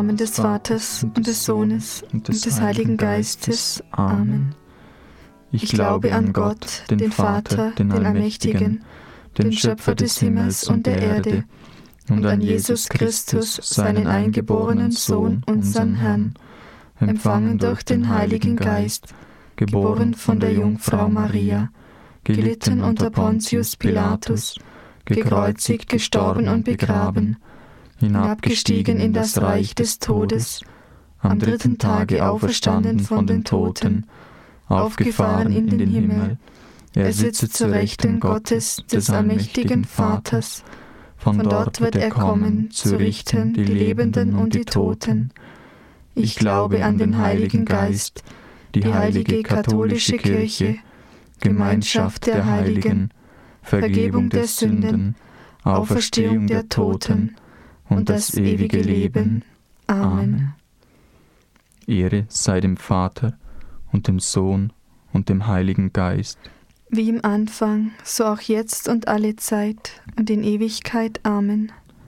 Namen des Vaters und des Sohnes und des Heiligen Geistes. Amen. Ich glaube an Gott, den Vater, den Allmächtigen, den Schöpfer des Himmels und der Erde, und an Jesus Christus, seinen eingeborenen Sohn, unseren Herrn, empfangen durch den Heiligen Geist, geboren von der Jungfrau Maria, gelitten unter Pontius Pilatus, gekreuzigt, gestorben und begraben, hinabgestiegen in das Reich des Todes, am dritten Tage auferstanden von den Toten, aufgefahren in den Himmel. Er sitzt zu Rechten Gottes, des allmächtigen Vaters. Von dort wird er kommen, zu richten die Lebenden und die Toten. Ich glaube an den Heiligen Geist, die heilige katholische Kirche, Gemeinschaft der Heiligen, Vergebung der Sünden, Auferstehung der Toten und das ewige Leben. Amen. Ehre sei dem Vater und dem Sohn und dem Heiligen Geist. Wie im Anfang, so auch jetzt und alle Zeit und in Ewigkeit. Amen.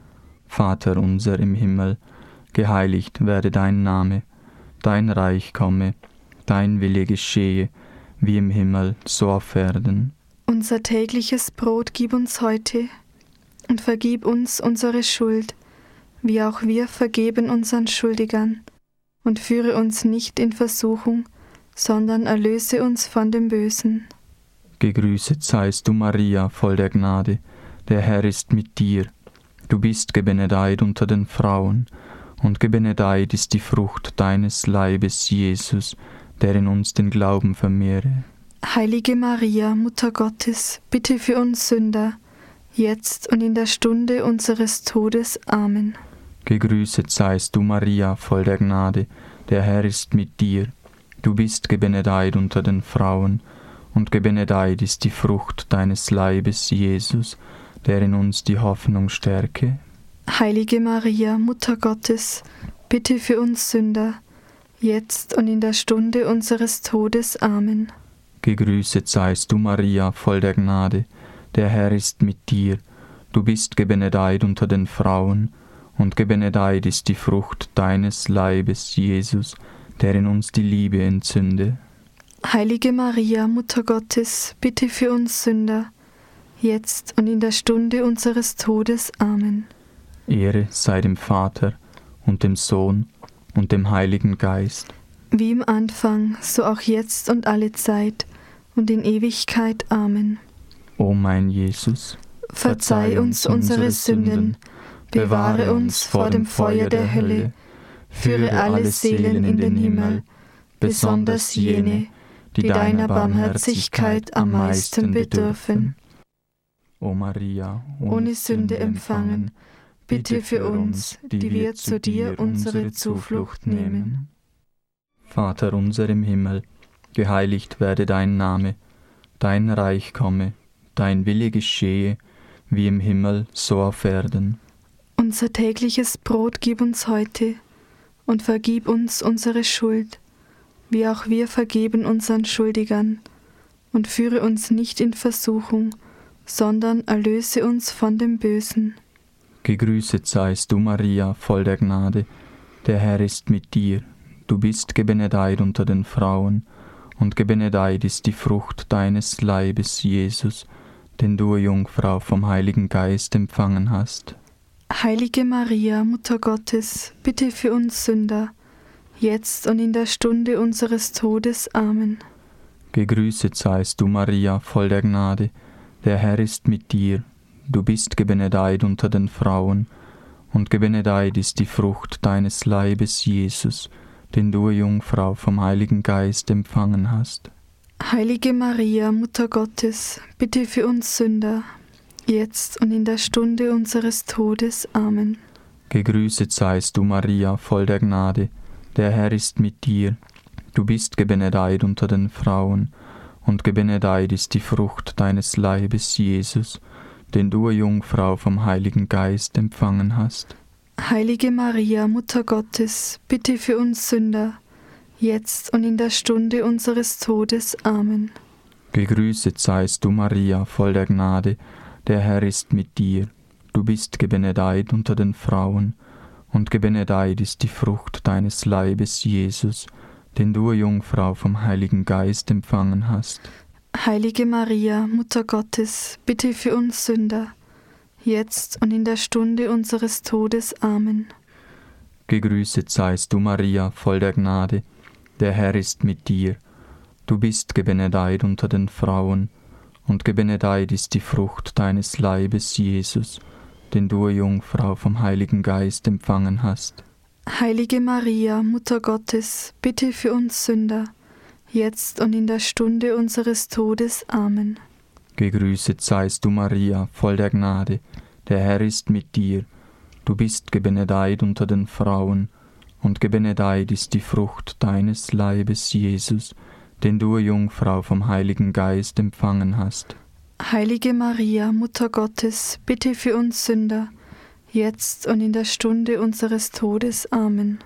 Vater unser im Himmel, geheiligt werde dein Name, dein Reich komme, dein Wille geschehe, wie im Himmel, so auf Erden. Unser tägliches Brot gib uns heute und vergib uns unsere Schuld, wie auch wir vergeben unseren Schuldigern. Und führe uns nicht in Versuchung, sondern erlöse uns von dem Bösen. Gegrüßet seist du, Maria, voll der Gnade, der Herr ist mit dir. Du bist gebenedeit unter den Frauen, und gebenedeit ist die Frucht deines Leibes, Jesus, der in uns den Glauben vermehre. Heilige Maria, Mutter Gottes, bitte für uns Sünder, jetzt und in der Stunde unseres Todes. Amen. Gegrüßet seist du, Maria, voll der Gnade, der Herr ist mit dir. Du bist gebenedeit unter den Frauen, und gebenedeit ist die Frucht deines Leibes, Jesus, der in uns die Hoffnung stärke. Heilige Maria, Mutter Gottes, bitte für uns Sünder, jetzt und in der Stunde unseres Todes. Amen. Gegrüßet seist du, Maria, voll der Gnade, der Herr ist mit dir. Du bist gebenedeit unter den Frauen, und gebenedeit ist die Frucht deines Leibes, Jesus, der in uns die Liebe entzünde. Heilige Maria, Mutter Gottes, bitte für uns Sünder, jetzt und in der Stunde unseres Todes. Amen. Ehre sei dem Vater und dem Sohn und dem Heiligen Geist. Wie im Anfang, so auch jetzt und alle Zeit und in Ewigkeit. Amen. O mein Jesus, verzeih uns unsere Sünden, bewahre uns vor dem Feuer der Hölle, führe alle Seelen in den Himmel, besonders jene, die deiner Barmherzigkeit am meisten bedürfen. O Maria, ohne Sünde empfangen, bitte für uns, die wir zu dir unsere Zuflucht nehmen. Vater unser im Himmel, geheiligt werde dein Name, dein Reich komme, dein Wille geschehe, wie im Himmel, so auf Erden. Unser tägliches Brot gib uns heute und vergib uns unsere Schuld, wie auch wir vergeben unseren Schuldigern. Und führe uns nicht in Versuchung, sondern erlöse uns von dem Bösen. Gegrüßet seist du, Maria, voll der Gnade, der Herr ist mit dir. Du bist gebenedeit unter den Frauen, und gebenedeit ist die Frucht deines Leibes, Jesus, den du, Jungfrau, vom Heiligen Geist empfangen hast. Heilige Maria, Mutter Gottes, bitte für uns Sünder, jetzt und in der Stunde unseres Todes. Amen. Gegrüßet seist du, Maria, voll der Gnade, der Herr ist mit dir. Du bist gebenedeit unter den Frauen, und gebenedeit ist die Frucht deines Leibes, Jesus, den du, Jungfrau, vom Heiligen Geist empfangen hast. Heilige Maria, Mutter Gottes, bitte für uns Sünder, jetzt und in der Stunde unseres Todes. Amen. Gegrüßet seist du, Maria, voll der Gnade, der Herr ist mit dir. Du bist gebenedeit unter den Frauen, und gebenedeit ist die Frucht deines Leibes, Jesus, den du, Jungfrau, vom Heiligen Geist empfangen hast. Heilige Maria, Mutter Gottes, bitte für uns Sünder, jetzt und in der Stunde unseres Todes. Amen. Gegrüßet seist du, Maria, voll der Gnade, der Herr ist mit dir. Du bist gebenedeit unter den Frauen, und gebenedeit ist die Frucht deines Leibes, Jesus, den du, Jungfrau, vom Heiligen Geist empfangen hast. Heilige Maria, Mutter Gottes, bitte für uns Sünder, jetzt und in der Stunde unseres Todes. Amen. Gegrüßet seist du, Maria, voll der Gnade, der Herr ist mit dir. Du bist gebenedeit unter den Frauen, und gebenedeit ist die Frucht deines Leibes, Jesus, den du, Jungfrau, vom Heiligen Geist empfangen hast. Heilige Maria, Mutter Gottes, bitte für uns Sünder, jetzt und in der Stunde unseres Todes. Amen. Gegrüßet seist du, Maria, voll der Gnade, der Herr ist mit dir. Du bist gebenedeit unter den Frauen, und gebenedeit ist die Frucht deines Leibes, Jesus, den du, Jungfrau, vom Heiligen Geist empfangen hast. Heilige Maria, Mutter Gottes, bitte für uns Sünder, jetzt und in der Stunde unseres Todes. Amen.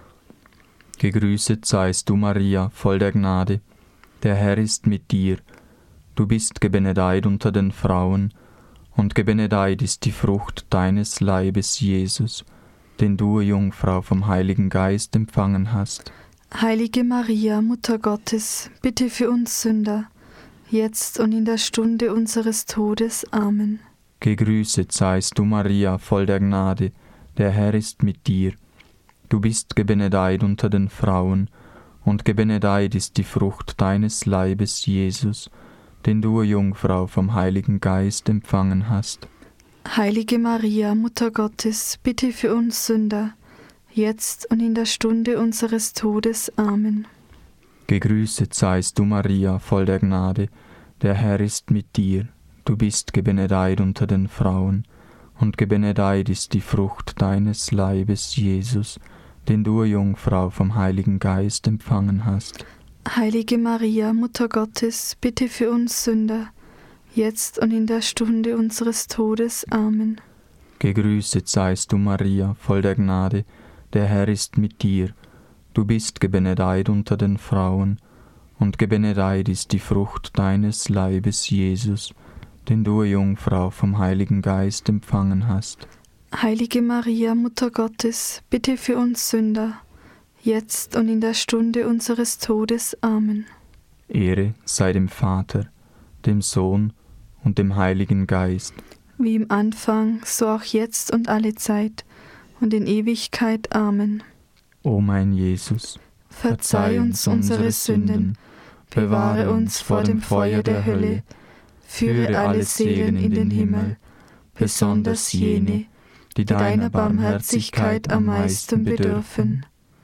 Gegrüßet seist du, Maria, voll der Gnade, der Herr ist mit dir. Du bist gebenedeit unter den Frauen, und gebenedeit ist die Frucht deines Leibes, Jesus, den du, Jungfrau, vom Heiligen Geist empfangen hast. Heilige Maria, Mutter Gottes, bitte für uns Sünder, jetzt und in der Stunde unseres Todes. Amen. Gegrüßet seist du, Maria, voll der Gnade, der Herr ist mit dir. Du bist gebenedeit unter den Frauen, und gebenedeit ist die Frucht deines Leibes, Jesus, den du, Jungfrau, vom Heiligen Geist empfangen hast. Heilige Maria, Mutter Gottes, bitte für uns Sünder, jetzt und in der Stunde unseres Todes. Amen. Gegrüßet seist du, Maria, voll der Gnade, der Herr ist mit dir. Du bist gebenedeit unter den Frauen, und gebenedeit ist die Frucht deines Leibes, Jesus, den du, Jungfrau, vom Heiligen Geist empfangen hast. Heilige Maria, Mutter Gottes, bitte für uns Sünder, jetzt und in der Stunde unseres Todes. Amen. Gegrüßet seist du, Maria, voll der Gnade, der Herr ist mit dir. Du bist gebenedeit unter den Frauen, und gebenedeit ist die Frucht deines Leibes, Jesus, den du, Jungfrau, vom Heiligen Geist empfangen hast. Heilige Maria, Mutter Gottes, bitte für uns Sünder, jetzt und in der Stunde unseres Todes. Amen. Ehre sei dem Vater, dem Sohn und dem Heiligen Geist. Wie im Anfang, so auch jetzt und alle Zeit und in Ewigkeit. Amen. O mein Jesus, verzeih uns unsere Sünden, bewahre uns vor dem Feuer der Hölle, führe alle Seelen in den Himmel, besonders jene, die deiner Barmherzigkeit am meisten bedürfen.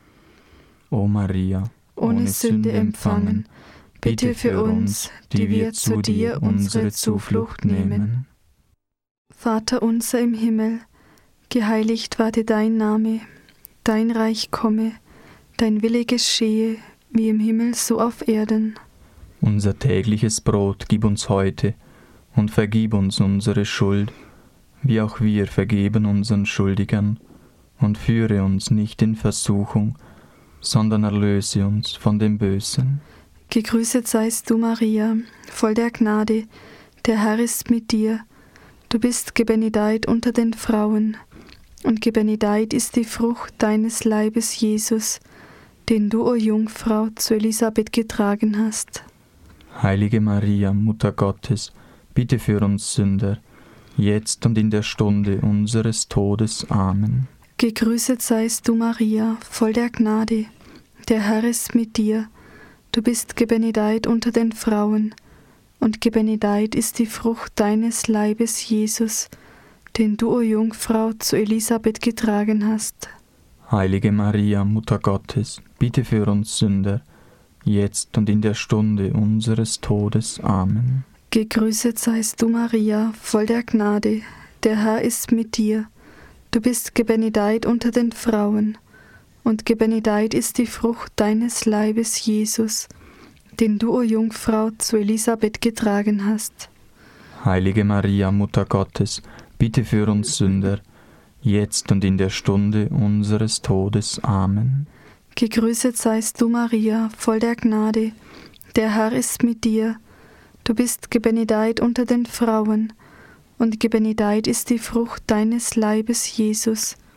O Maria, ohne Sünde empfangen, bitte für uns, die wir zu dir unsere Zuflucht nehmen. Vater unser im Himmel, geheiligt werde dein Name, dein Reich komme, dein Wille geschehe, wie im Himmel so auf Erden. Unser tägliches Brot gib uns heute und vergib uns unsere Schuld, wie auch wir vergeben unseren Schuldigern, und führe uns nicht in Versuchung, sondern erlöse uns von dem Bösen. Gegrüßet seist du, Maria, voll der Gnade, der Herr ist mit dir. Du bist gebenedeit unter den Frauen, und gebenedeit ist die Frucht deines Leibes, Jesus, den du, o Jungfrau, zu Elisabeth getragen hast. Heilige Maria, Mutter Gottes, bitte für uns Sünder, jetzt und in der Stunde unseres Todes. Amen. Gegrüßet seist du, Maria, voll der Gnade, der Herr ist mit dir. Du bist gebenedeit unter den Frauen, und gebenedeit ist die Frucht deines Leibes, Jesus, den du, o Jungfrau, zu Elisabeth getragen hast. Heilige Maria, Mutter Gottes, bitte für uns Sünder, jetzt und in der Stunde unseres Todes. Amen. Gegrüßet seist du, Maria, voll der Gnade, der Herr ist mit dir. Du bist gebenedeit unter den Frauen, und gebenedeit ist die Frucht deines Leibes, Jesus, den du, o Jungfrau, zu Elisabeth getragen hast. Heilige Maria, Mutter Gottes, bitte für uns Sünder, jetzt und in der Stunde unseres Todes. Amen. Gegrüßet seist du, Maria, voll der Gnade, der Herr ist mit dir. Du bist gebenedeit unter den Frauen, und gebenedeit ist die Frucht deines Leibes, Jesus,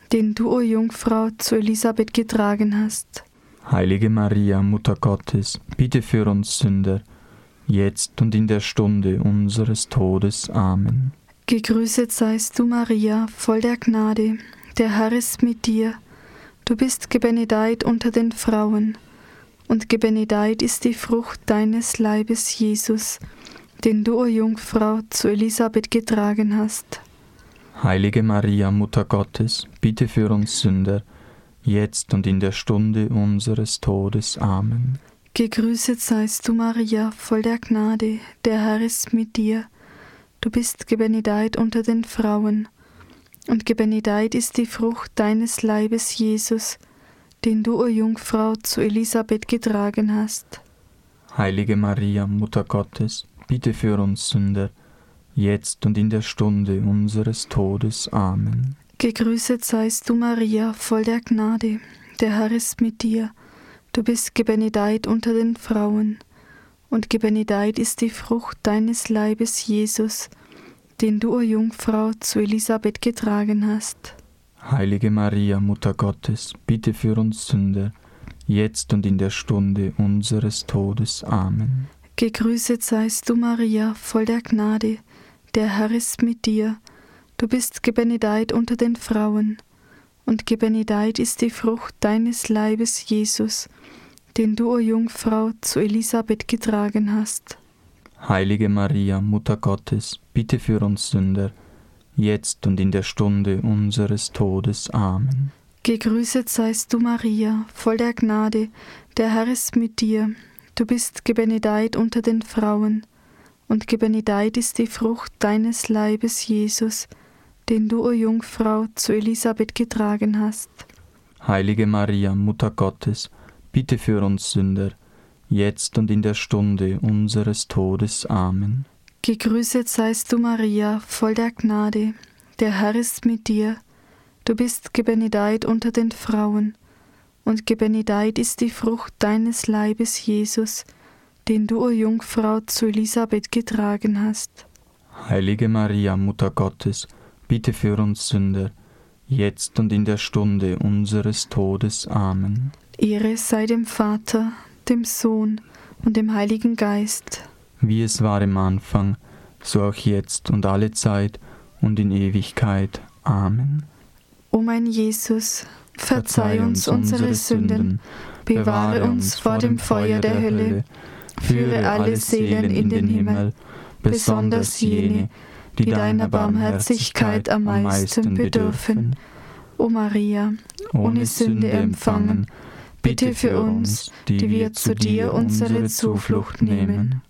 den du, o Jungfrau, zu Elisabeth getragen hast. Heilige Maria, Mutter Gottes, bitte für uns Sünder, jetzt und in der Stunde unseres Todes. Amen. Gegrüßet seist du, Maria, voll der Gnade, der Herr ist mit dir. Du bist gebenedeit unter den Frauen, und gebenedeit ist die Frucht deines Leibes, Jesus, den du, o Jungfrau, zu Elisabeth getragen hast. Heilige Maria, Mutter Gottes, bitte für uns Sünder, jetzt und in der Stunde unseres Todes. Amen. Gegrüßet seist du, Maria, voll der Gnade, der Herr ist mit dir. Du bist gebenedeit unter den Frauen, und gebenedeit ist die Frucht deines Leibes, Jesus, den du, o Jungfrau, zu Elisabeth getragen hast. Heilige Maria, Mutter Gottes, bitte für uns Sünder, jetzt und in der Stunde unseres Todes. Amen. Gegrüßet seist du, Maria, voll der Gnade, der Herr ist mit dir. Du bist gebenedeit unter den Frauen, und gebenedeit ist die Frucht deines Leibes, Jesus, den du, o Jungfrau, zu Elisabeth getragen hast. Heilige Maria, Mutter Gottes, bitte für uns Sünder, jetzt und in der Stunde unseres Todes. Amen. Gegrüßet seist du, Maria, voll der Gnade, der Herr ist mit dir. Du bist gebenedeit unter den Frauen, und gebenedeit ist die Frucht deines Leibes, Jesus, den du, o Jungfrau, zu Elisabeth getragen hast. Heilige Maria, Mutter Gottes, bitte für uns Sünder, jetzt und in der Stunde unseres Todes. Amen. Gegrüßet seist du, Maria, voll der Gnade, der Herr ist mit dir. Du bist gebenedeit unter den Frauen, und gebenedeit ist die Frucht deines Leibes, Jesus, den du, o Jungfrau, zu Elisabeth getragen hast. Heilige Maria, Mutter Gottes, bitte für uns Sünder, jetzt und in der Stunde unseres Todes. Amen. Gegrüßet seist du, Maria, voll der Gnade, der Herr ist mit dir. Du bist gebenedeit unter den Frauen, und gebenedeit ist die Frucht deines Leibes, Jesus, den du, o Jungfrau, zu Elisabeth getragen hast. Heilige Maria, Mutter Gottes, bitte für uns Sünder, jetzt und in der Stunde unseres Todes. Amen. Ehre sei dem Vater, dem Sohn und dem Heiligen Geist. Wie es war im Anfang, so auch jetzt und alle Zeit und in Ewigkeit. Amen. O mein Jesus, verzeih uns unsere Sünden, bewahre uns vor dem Feuer der Hölle, führe alle Seelen in den Himmel, besonders jene, die deiner Barmherzigkeit am meisten bedürfen. O Maria, ohne Sünde empfangen, bitte für uns, die wir zu dir unsere Zuflucht nehmen.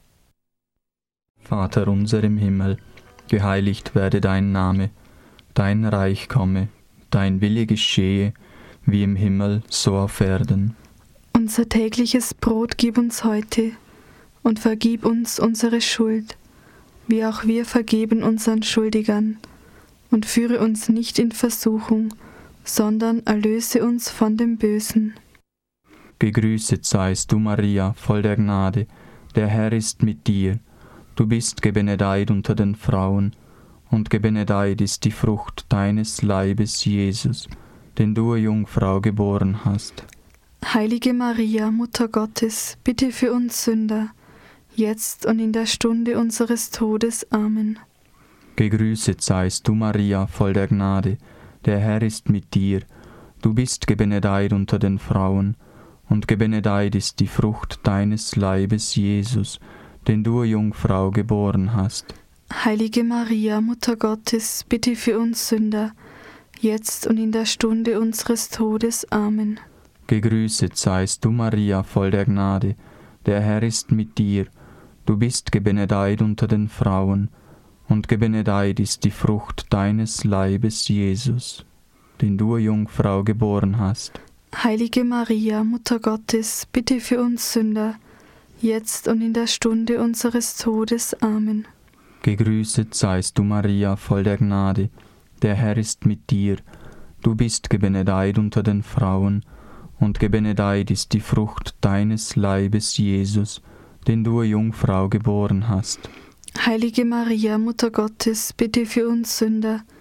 Vater unser im Himmel, geheiligt werde dein Name, dein Reich komme, dein Wille geschehe, wie im Himmel, so auf Erden. Unser tägliches Brot gib uns heute und vergib uns unsere Schuld, wie auch wir vergeben unseren Schuldigern. Und führe uns nicht in Versuchung, sondern erlöse uns von dem Bösen. Gegrüßet seist du, Maria, voll der Gnade, der Herr ist mit dir. Du bist gebenedeit unter den Frauen, und gebenedeit ist die Frucht deines Leibes, Jesus, den du, Jungfrau, geboren hast. Heilige Maria, Mutter Gottes, bitte für uns Sünder, jetzt und in der Stunde unseres Todes. Amen. Gegrüßet seist du, Maria, voll der Gnade, der Herr ist mit dir. Du bist gebenedeit unter den Frauen, und gebenedeit ist die Frucht deines Leibes, Jesus, den du, Jungfrau, geboren hast. Heilige Maria, Mutter Gottes, bitte für uns Sünder, jetzt und in der Stunde unseres Todes. Amen. Gegrüßet seist du, Maria, voll der Gnade, der Herr ist mit dir. Du bist gebenedeit unter den Frauen, und gebenedeit ist die Frucht deines Leibes, Jesus, den du, Jungfrau, geboren hast. Heilige Maria, Mutter Gottes, bitte für uns Sünder, jetzt und in der Stunde unseres Todes. Amen. Gegrüßet seist du, Maria, voll der Gnade, der Herr ist mit dir. Du bist gebenedeit unter den Frauen, und gebenedeit ist die Frucht deines Leibes, Jesus, den du, Jungfrau, geboren hast. Heilige Maria, Mutter Gottes, bitte für uns Sünder,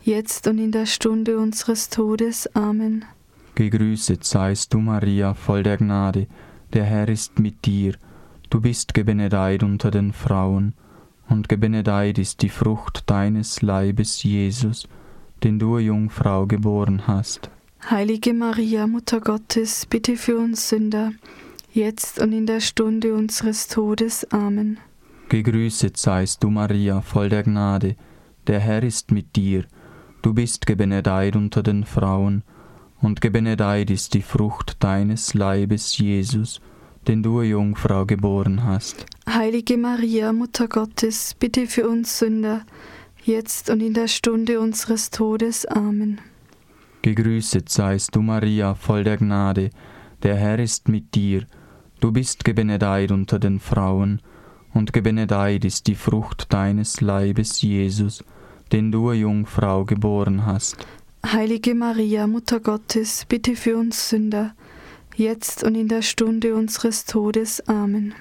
jetzt und in der Stunde unseres Todes. Amen. Gegrüßet seist du, Maria, voll der Gnade, der Herr ist mit dir. Du bist gebenedeit unter den Frauen, und gebenedeit ist die Frucht deines Leibes, Jesus, den du, Jungfrau, geboren hast. Heilige Maria, Mutter Gottes, bitte für uns Sünder, jetzt und in der Stunde unseres Todes. Amen. Gegrüßet seist du, Maria, voll der Gnade, der Herr ist mit dir. Du bist gebenedeit unter den Frauen, und gebenedeit ist die Frucht deines Leibes, Jesus, den du, Jungfrau, geboren hast. Heilige Maria, Mutter Gottes, bitte für uns Sünder, jetzt und in der Stunde unseres Todes. Amen. Gegrüßet seist du, Maria, voll der Gnade, der Herr ist mit dir. Du bist gebenedeit unter den Frauen, und gebenedeit ist die Frucht deines Leibes, Jesus, den du, Jungfrau, geboren hast. Heilige Maria, Mutter Gottes, bitte für uns Sünder, jetzt und in der Stunde unseres Todes. Amen.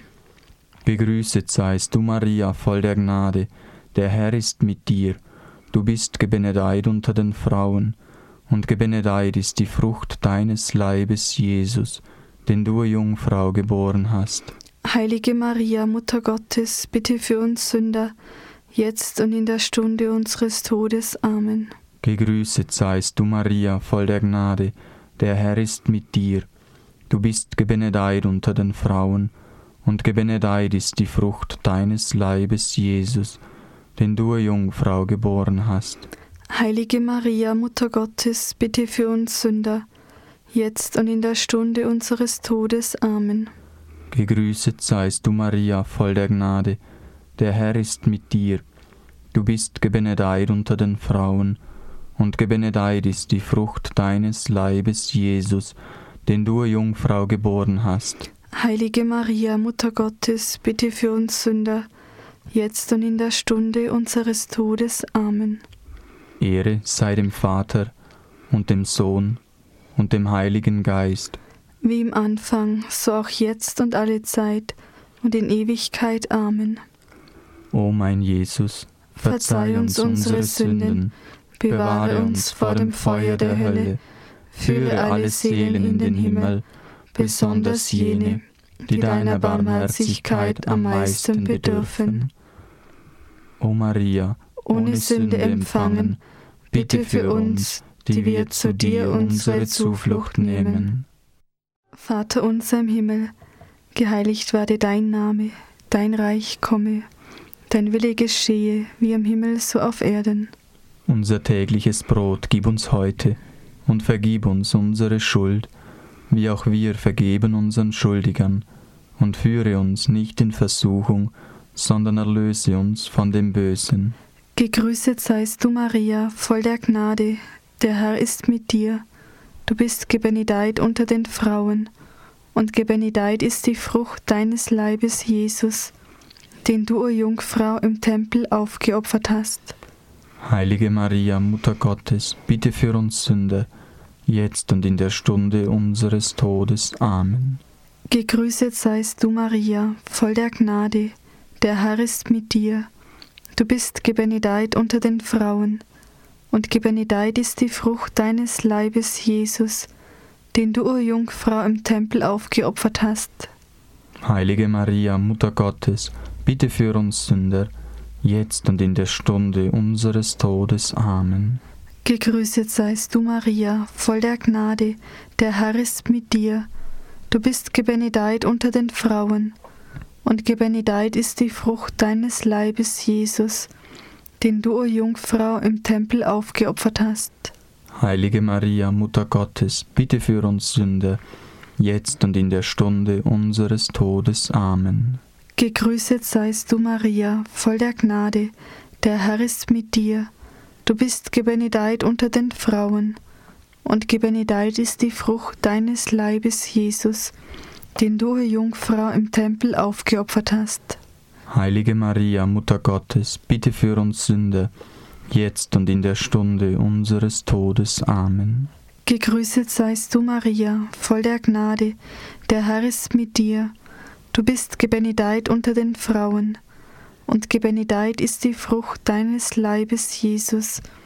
Gegrüßet seist du, Maria, voll der Gnade, der Herr ist mit dir. Du bist gebenedeit unter den Frauen, und gebenedeit ist die Frucht deines Leibes, Jesus, den du, Jungfrau, geboren hast. Heilige Maria, Mutter Gottes, bitte für uns Sünder, jetzt und in der Stunde unseres Todes. Amen. Gegrüßet seist du, Maria, voll der Gnade, der Herr ist mit dir. Du bist gebenedeit unter den Frauen, und gebenedeit ist die Frucht deines Leibes, Jesus, den du, Jungfrau, geboren hast. Heilige Maria, Mutter Gottes, bitte für uns Sünder, jetzt und in der Stunde unseres Todes. Amen. Gegrüßet seist du, Maria, voll der Gnade, der Herr ist mit dir. Du bist gebenedeit unter den Frauen, und gebenedeit ist die Frucht deines Leibes, Jesus, den du, Jungfrau, geboren hast. Heilige Maria, Mutter Gottes, bitte für uns Sünder, jetzt und in der Stunde unseres Todes. Amen. Ehre sei dem Vater und dem Sohn und dem Heiligen Geist. Wie im Anfang, so auch jetzt und alle Zeit und in Ewigkeit. Amen. O mein Jesus, verzeih uns unsere Sünden, bewahre uns vor dem Feuer der Hölle, führe alle Seelen in den Himmel, besonders jene, die deiner Barmherzigkeit am meisten bedürfen. O Maria, ohne Sünde empfangen, bitte für uns, die wir zu dir unsere Zuflucht nehmen. Vater unser im Himmel, geheiligt werde dein Name, dein Reich komme, dein Wille geschehe, wie im Himmel so auf Erden. Unser tägliches Brot gib uns heute und vergib uns unsere Schuld, wie auch wir vergeben unseren Schuldigern, und führe uns nicht in Versuchung, sondern erlöse uns von dem Bösen. Gegrüßet seist du, Maria, voll der Gnade, der Herr ist mit dir. Du bist gebenedeit unter den Frauen, und gebenedeit ist die Frucht deines Leibes, Jesus, den du, o Jungfrau, im Tempel aufgeopfert hast. Heilige Maria, Mutter Gottes, bitte für uns Sünder, jetzt und in der Stunde unseres Todes. Amen. Gegrüßet seist du, Maria, voll der Gnade, der Herr ist mit dir. Du bist gebenedeit unter den Frauen, und gebenedeit ist die Frucht deines Leibes, Jesus, den du, o Jungfrau, im Tempel aufgeopfert hast. Heilige Maria, Mutter Gottes, bitte für uns Sünder, jetzt und in der Stunde unseres Todes. Amen. Gegrüßet seist du, Maria, voll der Gnade, der Herr ist mit dir. Du bist gebenedeit unter den Frauen, und gebenedeit ist die Frucht deines Leibes, Jesus, den du, o Jungfrau, im Tempel aufgeopfert hast. Heilige Maria, Mutter Gottes, bitte für uns Sünder, jetzt und in der Stunde unseres Todes. Amen. Gegrüßet seist du, Maria, voll der Gnade, der Herr ist mit dir. Du bist gebenedeit unter den Frauen, und gebenedeit ist die Frucht deines Leibes, Jesus, den du, o Jungfrau, im Tempel aufgeopfert hast. Heilige Maria, Mutter Gottes, bitte für uns Sünder, jetzt und in der Stunde unseres Todes. Amen. Gegrüßet seist du, Maria, voll der Gnade, der Herr ist mit dir. Du bist gebenedeit unter den Frauen, und gebenedeit ist die Frucht deines Leibes, Jesus,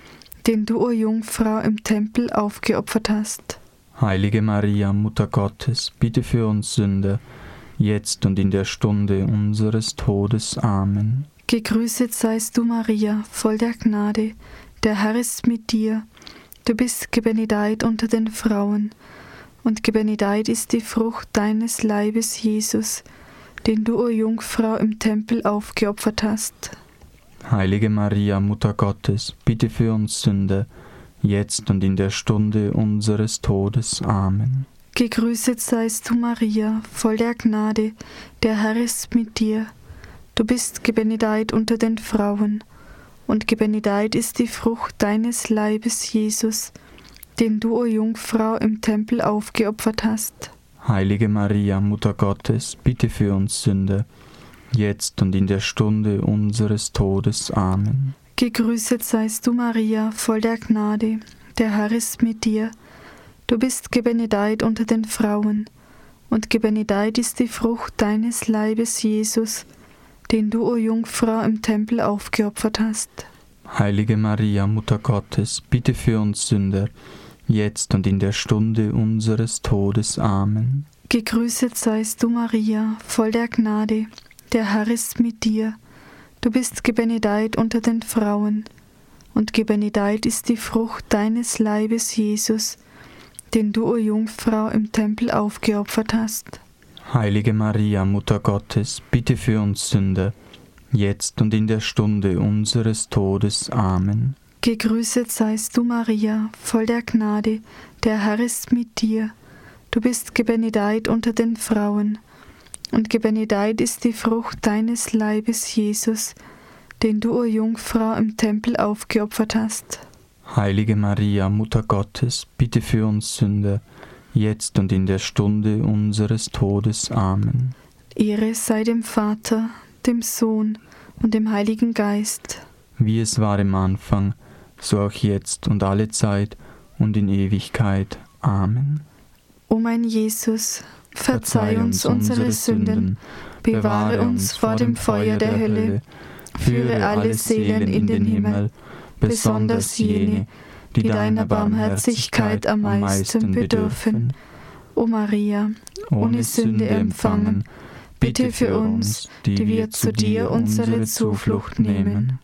den du, o Jungfrau, im Tempel aufgeopfert hast. Heilige Maria, Mutter Gottes, bitte für uns Sünder, jetzt und in der Stunde unseres Todes. Amen. Gegrüßet seist du, Maria, voll der Gnade, der Herr ist mit dir. Du bist gebenedeit unter den Frauen, und gebenedeit ist die Frucht deines Leibes, Jesus, den du, o Jungfrau, im Tempel aufgeopfert hast. Heilige Maria, Mutter Gottes, bitte für uns Sünder, jetzt und in der Stunde unseres Todes. Amen. Gegrüßet seist du, Maria, voll der Gnade, der Herr ist mit dir. Du bist gebenedeit unter den Frauen, und gebenedeit ist die Frucht deines Leibes, Jesus, den du, o Jungfrau, im Tempel aufgeopfert hast. Heilige Maria, Mutter Gottes, bitte für uns Sünder, jetzt und in der Stunde unseres Todes. Amen. Gegrüßet seist du, Maria, voll der Gnade, der Herr ist mit dir. Du bist gebenedeit unter den Frauen, und gebenedeit ist die Frucht deines Leibes, Jesus, den du, o Jungfrau, im Tempel aufgeopfert hast. Heilige Maria, Mutter Gottes, bitte für uns Sünder, jetzt und in der Stunde unseres Todes. Amen. Gegrüßet seist du, Maria, voll der Gnade, der Herr ist mit dir. Du bist gebenedeit unter den Frauen, und gebenedeit ist die Frucht deines Leibes, Jesus, den du, o Jungfrau, im Tempel aufgeopfert hast. Heilige Maria, Mutter Gottes, bitte für uns Sünder, jetzt und in der Stunde unseres Todes. Amen. Gegrüßet seist du, Maria, voll der Gnade, der Herr ist mit dir. Du bist gebenedeit unter den Frauen, und gebenedeit ist die Frucht deines Leibes, Jesus, den du, o Jungfrau, im Tempel aufgeopfert hast. Heilige Maria, Mutter Gottes, bitte für uns Sünder, jetzt und in der Stunde unseres Todes. Amen. Ehre sei dem Vater, dem Sohn und dem Heiligen Geist. Wie es war im Anfang, so auch jetzt und alle Zeit und in Ewigkeit. Amen. O mein Jesus, verzeih uns unsere Sünden, bewahre uns vor dem Feuer der Hölle, führe alle Seelen in den Himmel, besonders jene, die deiner Barmherzigkeit am meisten bedürfen. O Maria, ohne Sünde empfangen, bitte für uns, die wir zu dir unsere Zuflucht nehmen.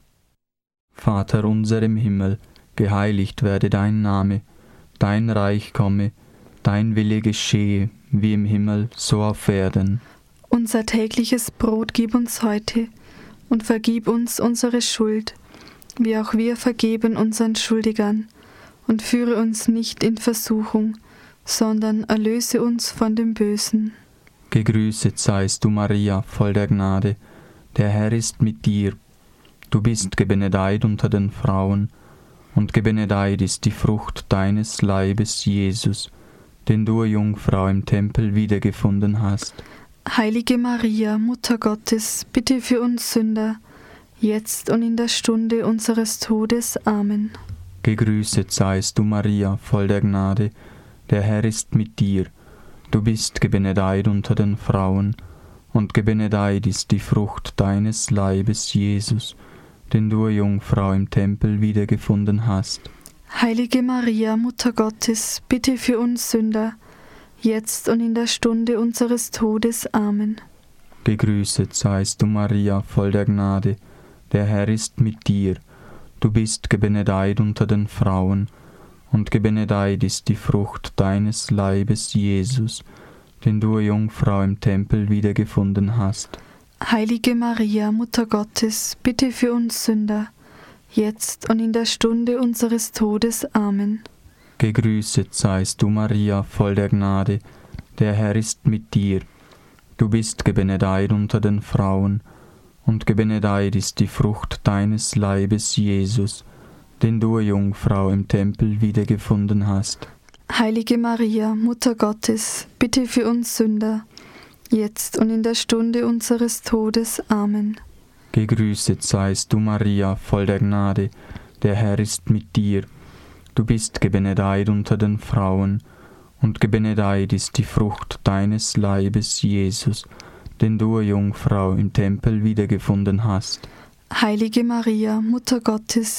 Vater unser im Himmel, geheiligt werde dein Name, dein Reich komme, dein Wille geschehe, wie im Himmel, so auf Erden. Unser tägliches Brot gib uns heute, und vergib uns unsere Schuld, wie auch wir vergeben unseren Schuldigern, und führe uns nicht in Versuchung, sondern erlöse uns von dem Bösen. Gegrüßet seist du, Maria, voll der Gnade, der Herr ist mit dir. Du bist gebenedeit unter den Frauen, und gebenedeit ist die Frucht deines Leibes, Jesus, den du, Jungfrau, im Tempel wiedergefunden hast. Heilige Maria, Mutter Gottes, bitte für uns Sünder, jetzt und in der Stunde unseres Todes. Amen. Gegrüßet seist du, Maria, voll der Gnade, der Herr ist mit dir. Du bist gebenedeit unter den Frauen, und gebenedeit ist die Frucht deines Leibes, Jesus, den du, Jungfrau, im Tempel wiedergefunden hast. Heilige Maria, Mutter Gottes, bitte für uns Sünder, jetzt und in der Stunde unseres Todes. Amen. Gegrüßet seist du, Maria, voll der Gnade, der Herr ist mit dir. Du bist gebenedeit unter den Frauen, und gebenedeit ist die Frucht deines Leibes, Jesus, den du, Jungfrau, im Tempel wiedergefunden hast. Heilige Maria, Mutter Gottes, bitte für uns Sünder, jetzt und in der Stunde unseres Todes. Amen. Gegrüßet seist du, Maria, voll der Gnade, der Herr ist mit dir. Du bist gebenedeit unter den Frauen, und gebenedeit ist die Frucht deines Leibes, Jesus, den du, Jungfrau, im Tempel wiedergefunden hast. Heilige Maria, Mutter Gottes, bitte für uns Sünder, jetzt und in der Stunde unseres Todes. Amen. Gegrüßet seist du, Maria, voll der Gnade, der Herr ist mit dir. Du bist gebenedeit unter den Frauen, und gebenedeit ist die Frucht deines Leibes, Jesus, den du, Jungfrau, im Tempel wiedergefunden hast. Heilige Maria, Mutter Gottes,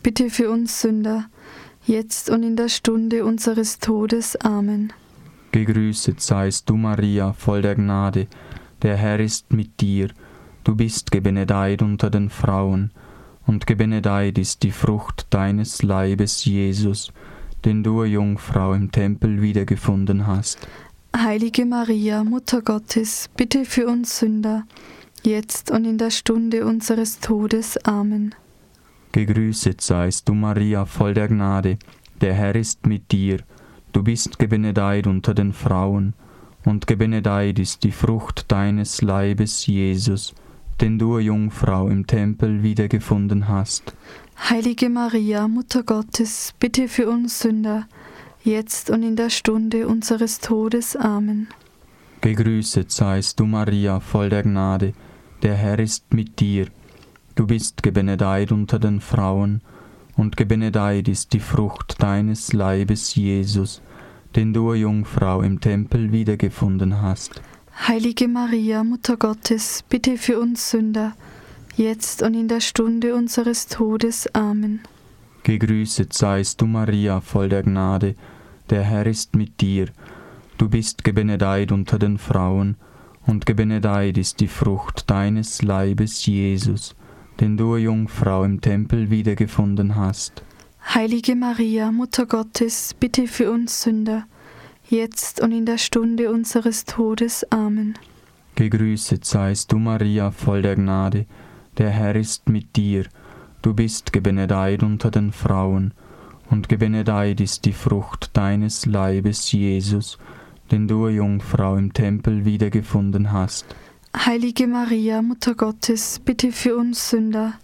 bitte für uns Sünder, jetzt und in der Stunde unseres Todes. Amen. Gegrüßet seist du, Maria, voll der Gnade, der Herr ist mit dir. Du bist gebenedeit unter den Frauen, und gebenedeit ist die Frucht deines Leibes, Jesus, den du, Jungfrau, im Tempel wiedergefunden hast. Heilige Maria, Mutter Gottes, bitte für uns Sünder, jetzt und in der Stunde unseres Todes. Amen. Gegrüßet seist du, Maria, voll der Gnade, der Herr ist mit dir. Du bist gebenedeit unter den Frauen, und gebenedeit ist die Frucht deines Leibes, Jesus, den du, Jungfrau, im Tempel wiedergefunden hast. Heilige Maria, Mutter Gottes, bitte für uns Sünder, jetzt und in der Stunde unseres Todes. Amen. Gegrüßet seist du, Maria, voll der Gnade, der Herr ist mit dir. Du bist gebenedeit unter den Frauen, und gebenedeit ist die Frucht deines Leibes, Jesus, den du, Jungfrau, im Tempel wiedergefunden hast. Heilige Maria, Mutter Gottes, bitte für uns Sünder, jetzt und in der Stunde unseres Todes. Amen. Gegrüßet seist du, Maria, voll der Gnade, der Herr ist mit dir. Du bist gebenedeit unter den Frauen, und gebenedeit ist die Frucht deines Leibes, Jesus, den du, Jungfrau, im Tempel wiedergefunden hast. Heilige Maria, Mutter Gottes, bitte für uns Sünder, jetzt und in der Stunde unseres Todes. Amen. Gegrüßet seist du, Maria, voll der Gnade, der Herr ist mit dir. Du bist gebenedeit unter den Frauen, und gebenedeit ist die Frucht deines Leibes, Jesus, den du, Jungfrau, im Tempel wiedergefunden hast. Heilige Maria, Mutter Gottes, bitte für uns Sünder,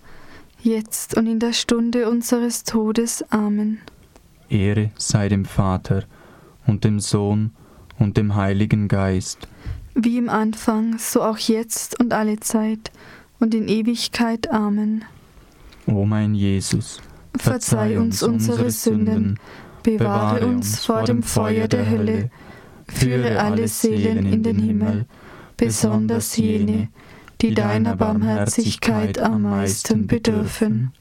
jetzt und in der Stunde unseres Todes. Amen. Ehre sei dem Vater und dem Sohn und dem Heiligen Geist. Wie im Anfang, so auch jetzt und alle Zeit und in Ewigkeit. Amen. O mein Jesus, verzeih uns unsere Sünden, bewahre uns vor dem Feuer der Hölle, führe alle Seelen in den Himmel, besonders jene, die deiner Barmherzigkeit am meisten bedürfen.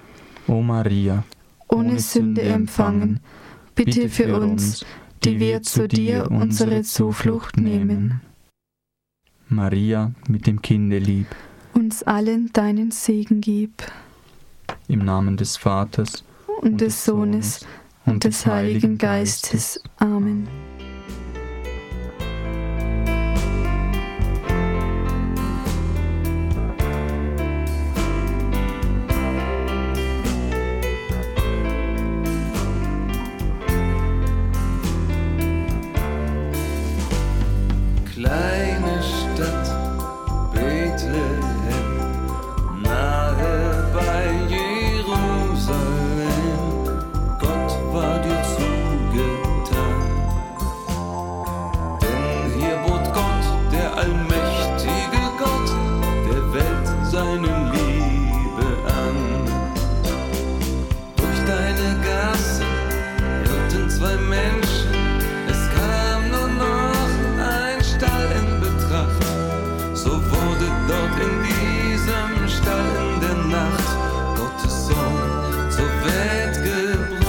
O Maria, ohne Sünde empfangen, bitte für uns, die wir zu dir unsere Zuflucht nehmen. Maria mit dem Kinde lieb, uns allen deinen Segen gib. Im Namen des Vaters und des Sohnes und des Heiligen Geistes. Amen. Kleine Stadt Bethlehem, nahe bei Jerusalem, Gott war dir zugetan. Denn hier bot Gott, der allmächtige Gott, der Welt seine Liebe an. Durch deine Gassen irrten zwei Menschen, es kam nur noch in Betracht, so wurde dort in diesem Stall in der Nacht Gottes Sohn zur Welt gebracht.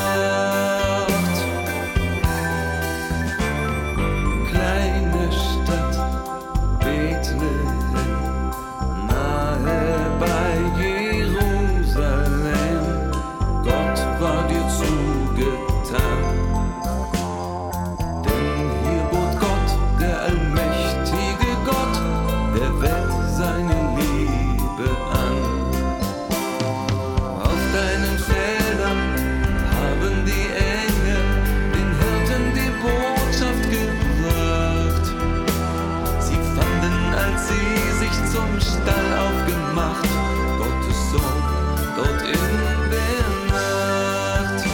Kleine Stadt Bethlehem, nahe bei Jerusalem, Gott war dir zugetan. Denn hier bot Gott, der allmächtige Gott, der Welt seine Liebe an. Auf deinen Feldern haben die Engel den Hirten die Botschaft gebracht. Sie fanden, als sie sich zum Stall aufgemacht, Gottes Sohn dort in der Nacht.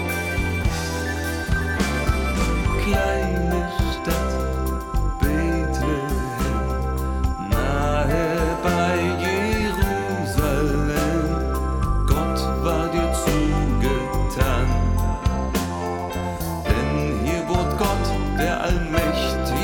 Kleine Stadt Bethlehem, nahe bei Jerusalem, Gott war dir zugetan. Denn hier bot Gott, der Allmächtige